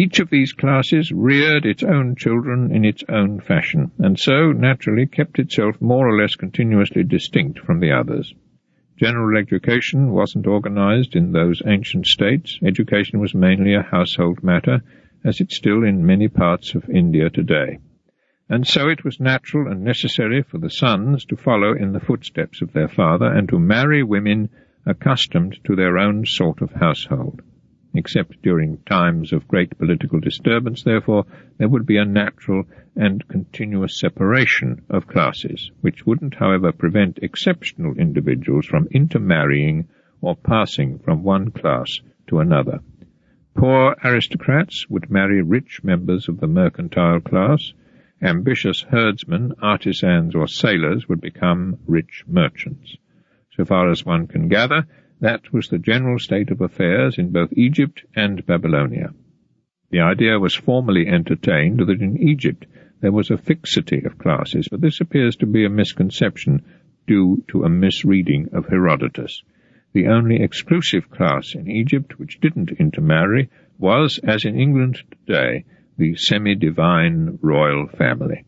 Each of these classes reared its own children in its own fashion, and so naturally kept itself more or less continuously distinct from the others. General education wasn't organized in those ancient states. Education was mainly a household matter, as it's still in many parts of India today. And so it was natural and necessary for the sons to follow in the footsteps of their father and to marry women accustomed to their own sort of household. Except during times of great political disturbance, therefore, there would be a natural and continuous separation of classes, which wouldn't, however, prevent exceptional individuals from intermarrying or passing from one class to another. Poor aristocrats would marry rich members of the mercantile class. Ambitious herdsmen, artisans, or sailors would become rich merchants. So far as one can gather, that was the general state of affairs in both Egypt and Babylonia. The idea was formally entertained that in Egypt there was a fixity of classes, but this appears to be a misconception due to a misreading of Herodotus. The only exclusive class in Egypt which didn't intermarry was, as in England today, the semi-divine royal family.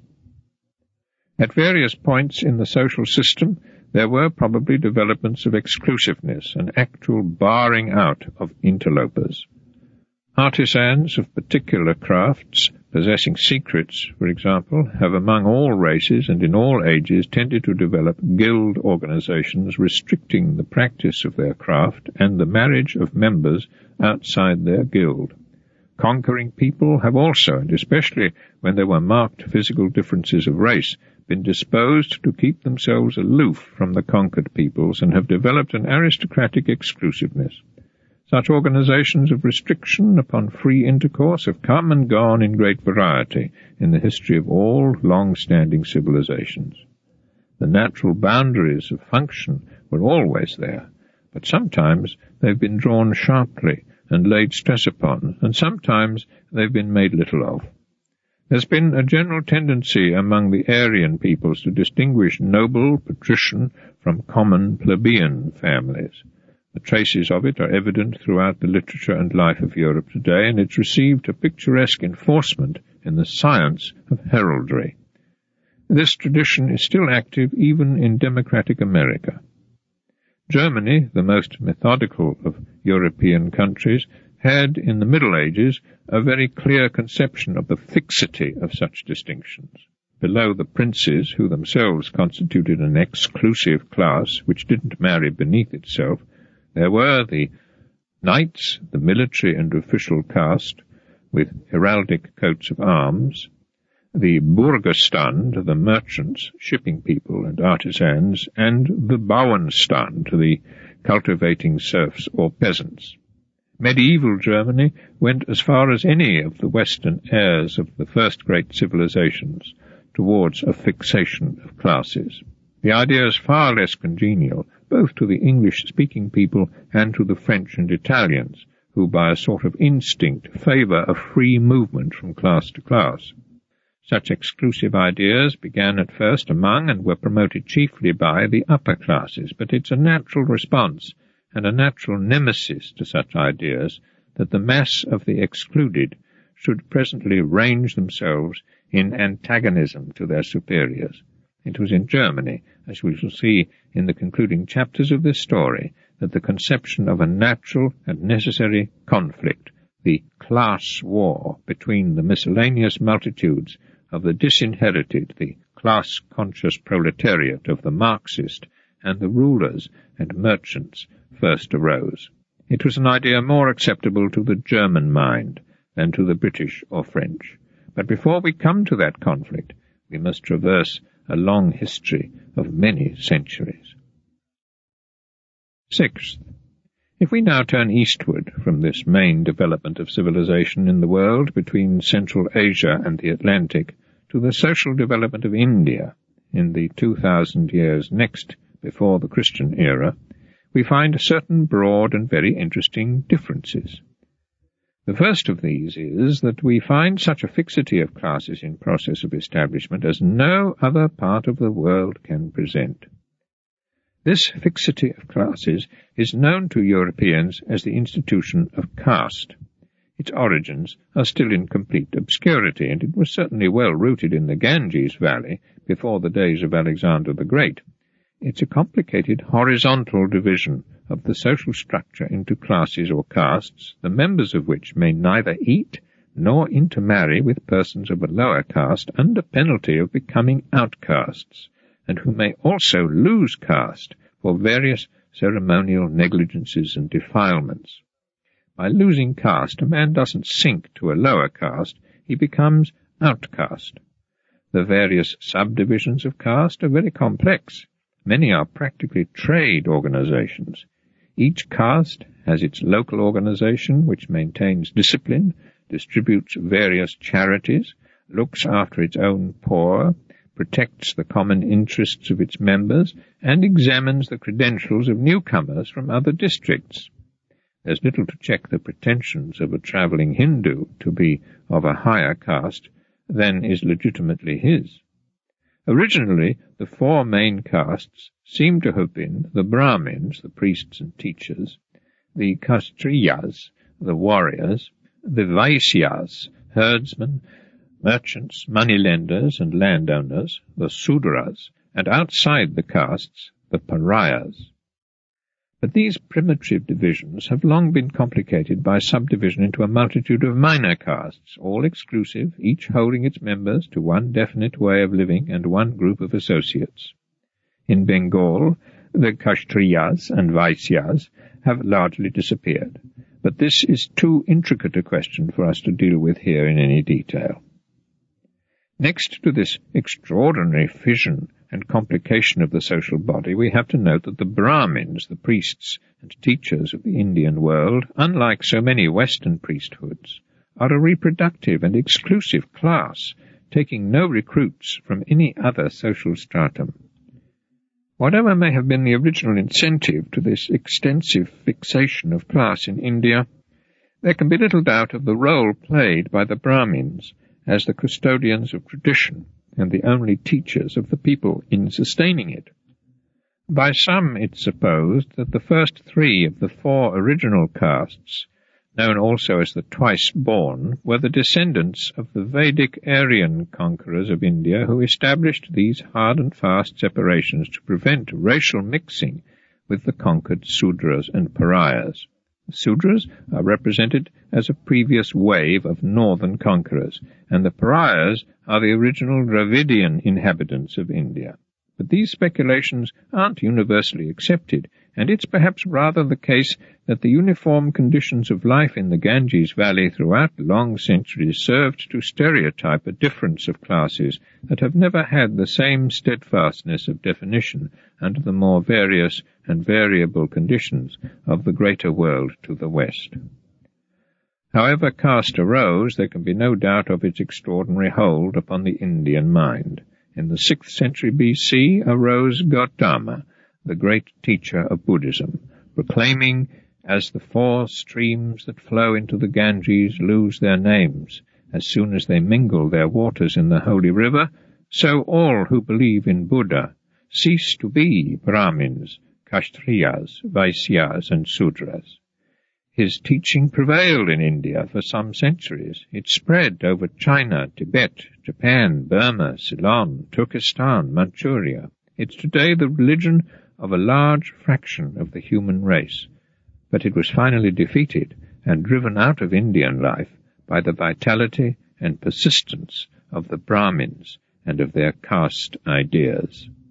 At various points in the social system, there were probably developments of exclusiveness, an actual barring out of interlopers. Artisans of particular crafts, possessing secrets, for example, have among all races and in all ages tended to develop guild organizations restricting the practice of their craft and the marriage of members outside their guild. Conquering people have also, and especially when there were marked physical differences of race, been disposed to keep themselves aloof from the conquered peoples and have developed an aristocratic exclusiveness. Such organizations of restriction upon free intercourse have come and gone in great variety in the history of all long-standing civilizations. The natural boundaries of function were always there, but sometimes they've been drawn sharply and laid stress upon, and sometimes they've been made little of. There's been a general tendency among the Aryan peoples to distinguish noble, patrician, from common, plebeian families. The traces of it are evident throughout the literature and life of Europe today, and it's received a picturesque enforcement in the science of heraldry. This tradition is still active even in democratic America. Germany, the most methodical of European countries, had in the Middle Ages a very clear conception of the fixity of such distinctions. Below the princes, who themselves constituted an exclusive class which didn't marry beneath itself, there were the knights, the military and official caste, with heraldic coats of arms, the Burgerstand, the merchants, shipping people and artisans, and the Bauernstand, the cultivating serfs or peasants. Medieval Germany went as far as any of the Western heirs of the first great civilizations towards a fixation of classes. The idea is far less congenial both to the English-speaking people and to the French and Italians, who by a sort of instinct favor a free movement from class to class. Such exclusive ideas began at first among and were promoted chiefly by the upper classes, but it's a natural response and a natural nemesis to such ideas that the mass of the excluded should presently range themselves in antagonism to their superiors. It was in Germany, as we shall see in the concluding chapters of this story, that the conception of a natural and necessary conflict, the class war between the miscellaneous multitudes of the disinherited, the class-conscious proletariat of the Marxist, and the rulers and merchants, first arose. It was an idea more acceptable to the German mind than to the British or French. But before we come to that conflict, we must traverse a long history of many centuries. Sixth, if we now turn eastward from this main development of civilization in the world between Central Asia and the Atlantic to the social development of India in the 2,000 years next before the Christian era, we find certain broad and very interesting differences. The first of these is that we find such a fixity of classes in process of establishment as no other part of the world can present. This fixity of classes is known to Europeans as the institution of caste. Its origins are still in complete obscurity, and it was certainly well rooted in the Ganges Valley before the days of Alexander the Great. It's a complicated horizontal division of the social structure into classes or castes, the members of which may neither eat nor intermarry with persons of a lower caste under penalty of becoming outcasts, and who may also lose caste for various ceremonial negligences and defilements. By losing caste, a man doesn't sink to a lower caste, he becomes outcast. The various subdivisions of caste are very complex. Many are practically trade organizations. Each caste has its local organization, which maintains discipline, distributes various charities, looks after its own poor, protects the common interests of its members, and examines the credentials of newcomers from other districts. There's little to check the pretensions of a travelling Hindu to be of a higher caste than is legitimately his. Originally, the four main castes seem to have been the Brahmins, the priests and teachers, the Kshatriyas, the warriors, the Vaisyas, herdsmen, merchants, moneylenders and landowners, the Sudras, and outside the castes, the Pariahs. But these primitive divisions have long been complicated by subdivision into a multitude of minor castes, all exclusive, each holding its members to one definite way of living and one group of associates. In Bengal, the Kshatriyas and Vaisyas have largely disappeared, but this is too intricate a question for us to deal with here in any detail. Next to this extraordinary fission and complication of the social body, we have to note that the Brahmins, the priests and teachers of the Indian world, unlike so many Western priesthoods, are a reproductive and exclusive class, taking no recruits from any other social stratum. Whatever may have been the original incentive to this extensive fixation of class in India, there can be little doubt of the role played by the Brahmins as the custodians of tradition and the only teachers of the people in sustaining it. By some it's supposed that the first three of the four original castes, known also as the twice-born, were the descendants of the Vedic Aryan conquerors of India who established these hard and fast separations to prevent racial mixing with the conquered Sudras and Pariahs. The Sudras are represented as a previous wave of northern conquerors, and the Pariahs are the original Dravidian inhabitants of India. But these speculations aren't universally accepted, and it's perhaps rather the case that the uniform conditions of life in the Ganges Valley throughout long centuries served to stereotype a difference of classes that have never had the same steadfastness of definition under the more various and variable conditions of the greater world to the west. However caste arose, there can be no doubt of its extraordinary hold upon the Indian mind. In the 6th century BC arose Gautama, the great teacher of Buddhism, proclaiming, as the four streams that flow into the Ganges lose their names as soon as they mingle their waters in the holy river, so all who believe in Buddha cease to be Brahmins, Kshatriyas, Vaisyas, and Sudras. His teaching prevailed in India for some centuries. It spread over China, Tibet, Japan, Burma, Ceylon, Turkestan, Manchuria. It's today the religion of a large fraction of the human race, but it was finally defeated and driven out of Indian life by the vitality and persistence of the Brahmins and of their caste ideas.